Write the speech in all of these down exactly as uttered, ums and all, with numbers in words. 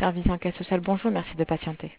service enquête sociale, bonjour, merci de patienter.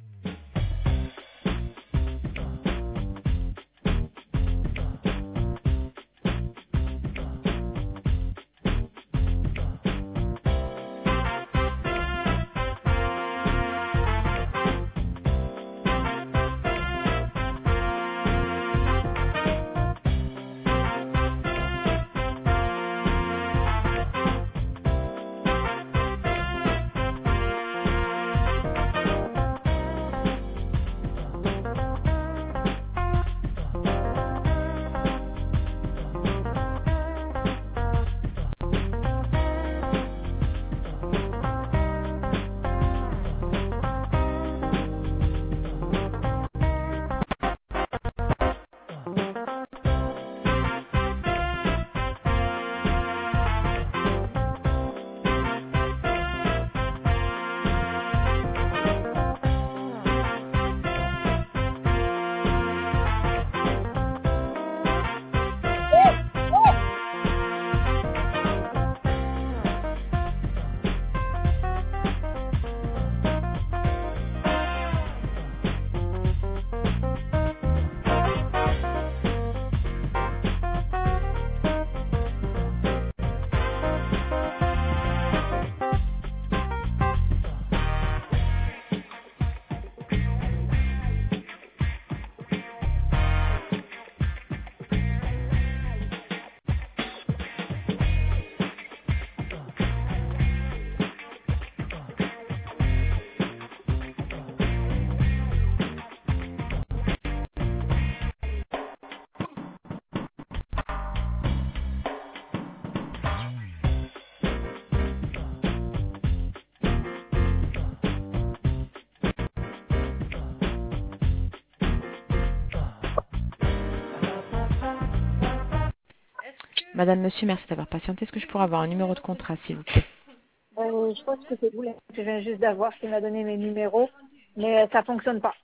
Madame, monsieur, merci d'avoir patienté. Est-ce que je pourrais avoir un numéro de contrat, s'il vous plaît? Euh, je pense que c'est vous, là. Je viens juste d'avoir qui m'a donné mes numéros, mais euh, ça fonctionne pas.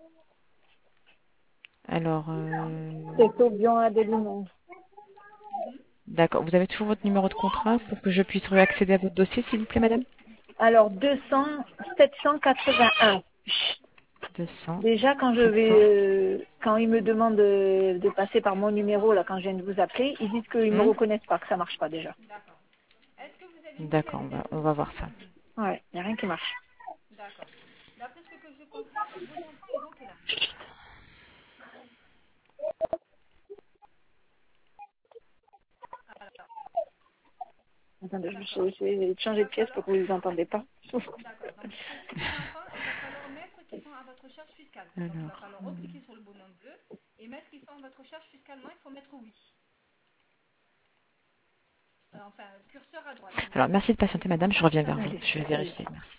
Alors, euh... C'est Tobion Adeline. d'accord. Vous avez toujours votre numéro de contrat pour que je puisse réaccéder à votre dossier, s'il vous plaît, madame? Alors, deux cents, sept cent quatre-vingt-un. deux cents, Déjà, quand je vais, sept cents. euh, quand ils me demandent de, de passer par mon numéro, là, quand je viens de vous appeler, ils disent qu'ils me Hmm. reconnaissent pas, que ça marche pas déjà. D'accord, on va, on va voir ça. Ouais, il n'y a rien qui marche. Attendez, je vais essayer de changer de pièce pour que vous ne les entendez pas. Alors, alors, merci de patienter, madame. Je reviens vers vous. Ok, Je vais allez. vérifier. Merci.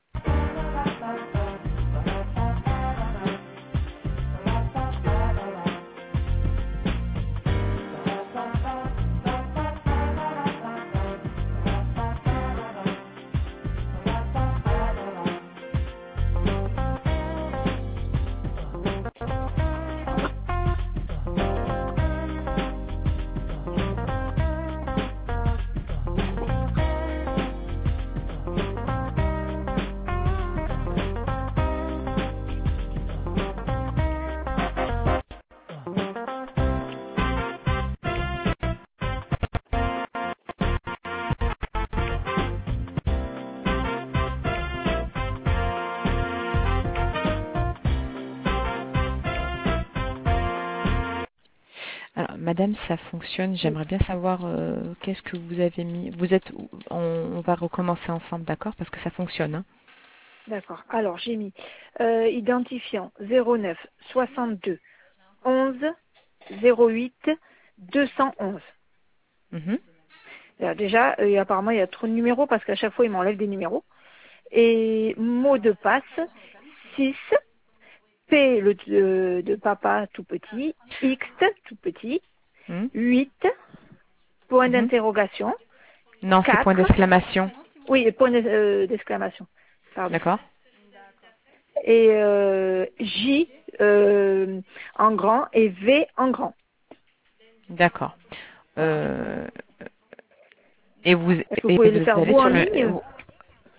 Alors, madame, ça fonctionne. J'aimerais bien savoir euh, qu'est-ce que vous avez mis. Vous êtes, on, on va recommencer ensemble, d'accord? Parce que ça fonctionne. Hein. D'accord. Alors, j'ai mis euh, identifiant zéro neuf soixante-deux onze zéro huit deux cent onze. Mhm. Alors, déjà, euh, apparemment, il y a trop de numéros parce qu'à chaque fois, il m'enlève des numéros. Et mot de passe six, P le, de, de papa tout petit, X tout petit, Mhm. huit, point Mhm. d'interrogation, Non, c'est point quatre, d'exclamation. oui, point d'ex- euh, d'exclamation, pardon. D'accord? Et euh, J euh, en grand et V en grand. D'accord. Voilà. Euh, et vous, Est-ce que vous et pouvez le vous faire allez vous en sur le. ligne?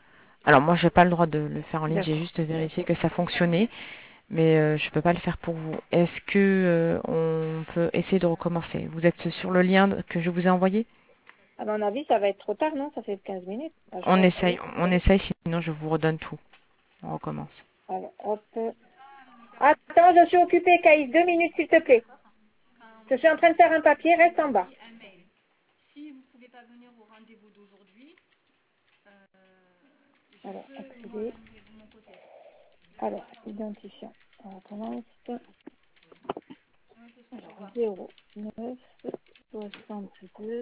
Alors moi, j'ai pas le droit de le faire en ligne. J'ai D'accord. juste vérifié que ça fonctionnait, mais euh, je peux pas le faire pour vous. Est-ce que euh, on peut essayer de recommencer? Vous êtes sur le lien que je vous ai envoyé? À mon avis, ça va être trop tard, non? Ça fait quinze minutes. Ah, je On crois que ça y essaye, est. on essaye, sinon je vous redonne tout. On recommence. Alors, hop. Attends, je suis occupée, Caïs. Deux minutes, s'il te plaît. Je suis en train de faire un papier, reste en bas. Alors, accéder. Alors, identifiant. On recommence. Alors, zéro neuf soixante-deux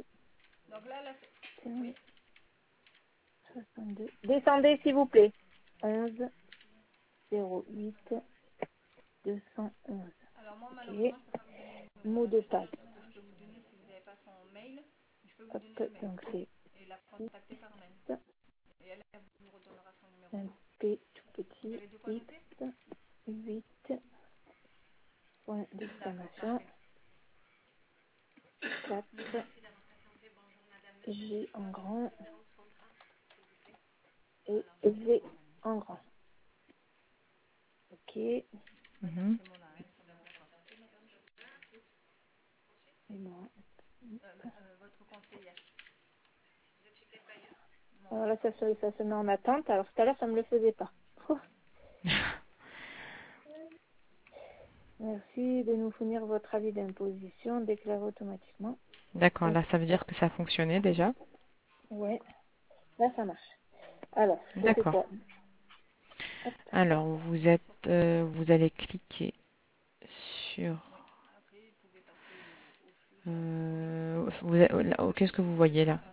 soixante-deux. Descendez, s'il vous plaît. onze zéro huit deux cent onze. Ok. Mot de passe. Hop, donc c'est un P tout petit, X, huit, point d'exclamation, quatre, G en grand et V en grand. Ok. Et Mhm. moi. Alors là, ça se, ça se met en attente. Alors tout à l'heure, ça ne me le faisait pas. Merci de nous fournir votre avis d'imposition déclaré automatiquement. D'accord, Ok. là ça veut dire que ça fonctionnait déjà. Ouais, là ça marche. Alors, je fais D'accord. quoi? Hop. Alors vous êtes, euh, vous allez cliquer sur. euh, vous êtes- là, oh, qu'est-ce que vous voyez là?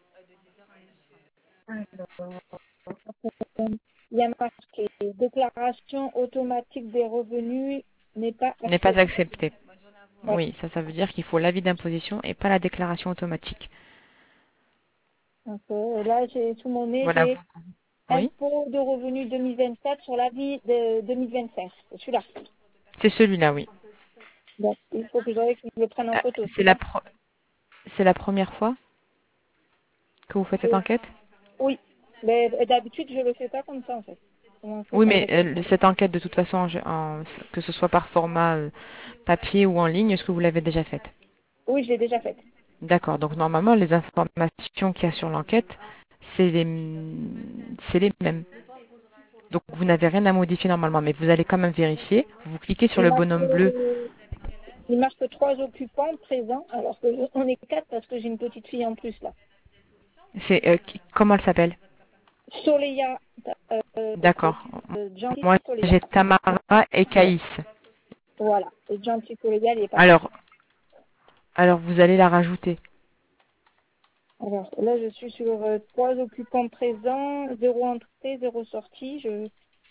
Alors, il y a marqué déclaration automatique des revenus n'est pas N'est pas acceptée. accepté. Ouais. Oui, ça, ça veut dire qu'il faut l'avis d'imposition et pas la déclaration automatique. Donc, euh, là, j'ai sous mon nez, Voilà. j'ai vous- Oui, impôt de revenus deux mille vingt-quatre sur l'avis de deux mille vingt-cinq. C'est celui-là. c'est celui-là, oui. Donc, il faut que je que je le prenne en Ah, photo, C'est c'est la, ça? pro- c'est la première fois que vous faites cette Et- enquête? Oui. Mais euh, d'habitude, je le fais pas comme ça, en fait. Comment on fait Oui, ça mais d'habitude? euh, cette enquête, de toute façon, en- en- que ce soit par format euh, papier ou en ligne, est-ce que vous l'avez déjà faite? Oui, je l'ai déjà faite. D'accord. Donc normalement, les informations qu'il y a sur l'enquête, c'est les, c'est les mêmes. Donc vous n'avez rien à modifier normalement, mais vous allez quand même vérifier. Vous cliquez sur Il le marque, bonhomme bleu. euh, il marque trois occupants présents, alors que je- on est quatre parce que j'ai une petite fille en plus, là. C'est euh, qui- comment elle s'appelle? Soleya, euh, D'accord. euh, Gentil Moi, Soleya. j'ai Tamara et Caïs. Voilà. Et Gentil Soleya, il est pas là. Alors, alors vous allez la rajouter. Alors, là, je suis sur euh, trois occupants présents, zéro entrée, zéro sortie. Je...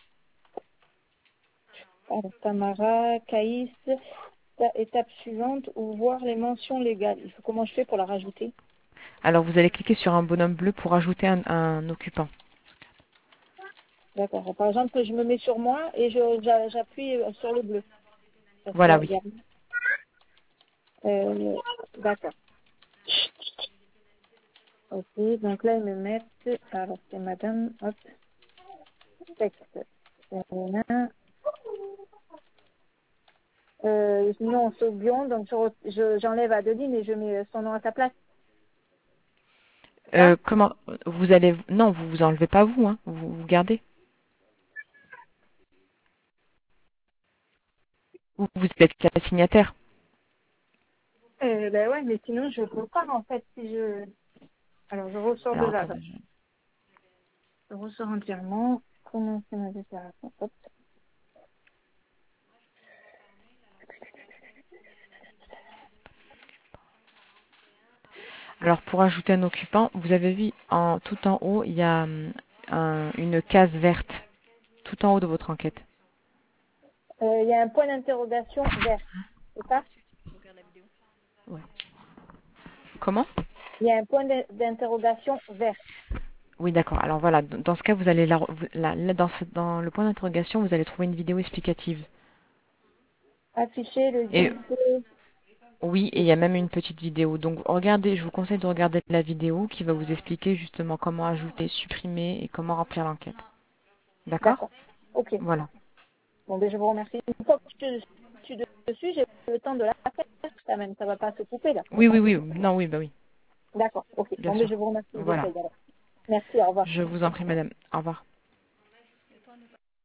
Alors, Tamara, Caïs, ta- étape suivante, ou voir les mentions légales. Il faut, comment je fais pour la rajouter? Alors, vous allez cliquer sur un bonhomme bleu pour ajouter un, un occupant. D'accord. Par exemple, je me mets sur moi et je j'a- j'appuie euh, sur le bleu. Parce que, Voilà, il oui. y a... euh, d'accord. Ok, donc là, ils me mettent... Alors, c'est madame, hop, texte. Voilà. Euh, non, c'est Bion, donc je re- je- j'enlève Adeline et je mets son nom à sa place. Ça? Euh, comment vous allez Non, vous vous enlevez pas vous, hein. Vous, vous gardez. Vous, vous êtes la signataire. Euh, ben ouais, mais sinon je peux pas en fait si je. Alors je ressors de Alors là. attendez. je- Je ressors entièrement. Commencer ma déclaration. Hop. Alors pour ajouter un occupant, vous avez vu en tout en haut, il y a hum, un- une case verte, tout en haut de votre enquête. Euh, Il y a un point d'interrogation vert. C'est ça? Ouais. Comment? Il y a un point d'in- d'interrogation vert. Oui, d'accord. Alors voilà, dans dans ce cas, vous allez la, vous- la- là, dans, ce- dans le point d'interrogation, vous allez trouver une vidéo explicative. Afficher le Et guide de... Oui, et il y a même une petite vidéo. Donc regardez, je vous conseille de regarder la vidéo qui va vous expliquer justement comment ajouter, supprimer et comment remplir l'enquête. D'accord? D'accord. Ok. Voilà. Bon, ben, je vous remercie. Une fois que je suis dessus, j'ai le temps de la faire quand même. Ça va pas se couper là. Oui, oui, oui. Non, oui, bah oui, D'accord. Ok. bien Bon, ben, sûr. je vous remercie. Voilà. J'essaie alors. Merci. Au revoir. Je vous en prie, madame. Au revoir.